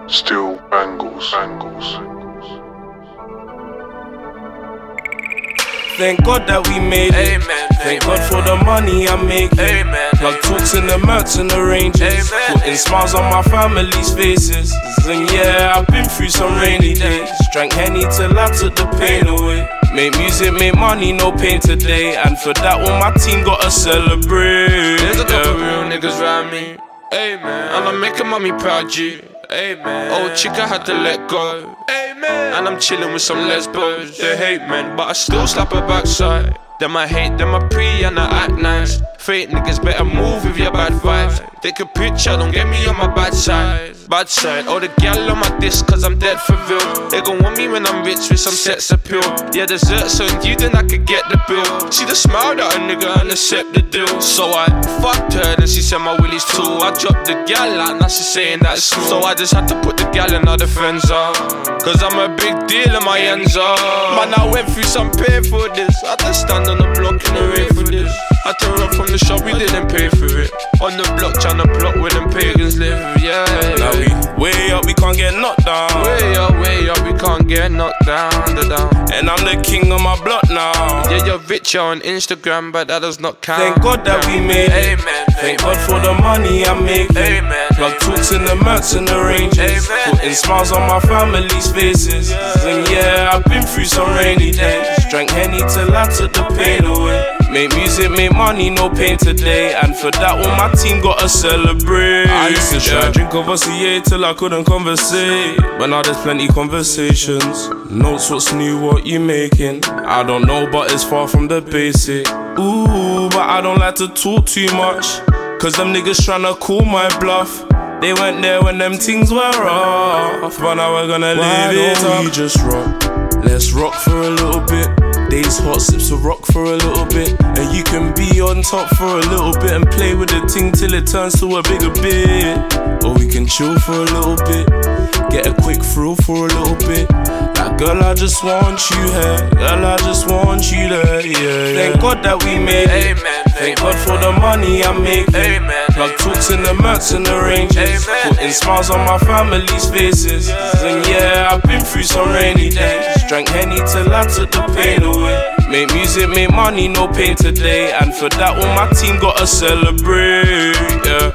Still bangles. Thank God that we made it. Amen. Thank God for the money I'm making. Amen. Plug talks in the Mercs and the Ranges. Amen. Putting smiles on my family's faces. And yeah, I've been through some rainy days. Drank Henny till I took the pain away. Make music, make money, no pain today. And for that, all my team gotta celebrate. There's a couple real niggas around me. Amen. And I'm making mommy proud, G. Amen. Old chick I had to let go. Amen. And I'm chilling with some lesbos. They hate men, but I still slap her backside. Them I hate, them I pre and I act nice. Fake niggas better move with your bad vibes. Take a picture, don't get me on my bad side. Bad side, all the gal on my disc cause I'm dead for real. They gon' want me when I'm rich with some sex appeal. Yeah, desserts on you, then I could get the bill. See the smile that a nigga and accept the deal. So I fucked her, then she said my willy's too. I dropped the gal out, now she saying that it's smooth. So I just had to put the gal and other friends up. Cause I'm a big deal and my ends up. Man, I went through some pain for this. I just stand on the block in the rain for this. I turned up from the shop, we didn't pay for it. On the block tryna plot where them pagans live, yeah. Now we way up, we can't get knocked down. Way up, we can't get knocked down, down. And I'm the king of my block now. Yeah, you're richer on Instagram, but that does not count. Thank God that we made it. Amen. Thank God for the money I'm making. Amen. Plug talks in the Mercs and the Ranges. Amen. Putting smiles on my family's faces. And yeah, I've been through some rainy days. Drank Henny till I took the pain away. Make music, make money, no pain today. And for that, all my team gotta celebrate. I used to try drink over CA till I couldn't conversate. But now there's plenty conversations. Notes, what's new, what you making? I don't know, but it's far from the basic. Ooh, but I don't like to talk too much. Cause them niggas tryna call my bluff. They went there when them things were rough. But now we're gonna live it up. We just rock. Let's rock for a little bit. Days hot, sips of rock for a little bit. And you can be on top for a little bit and play with the ting till it turns to a bigger bit. Or we can chill for a little bit. Get a quick thrill for a little bit. Like, girl, I just want you here. Girl, I just want you there, yeah. Thank God that we made it. Amen. Thank God for the money I'm making. Amen. Plug talks in the Mercs and the Ranges. Amen. Putting smiles on my family's faces. And yeah, I've been through some rainy days. Drank Henny till I took the pain away. Make music, make money, no pain today. And for that, all my team gotta celebrate, yeah.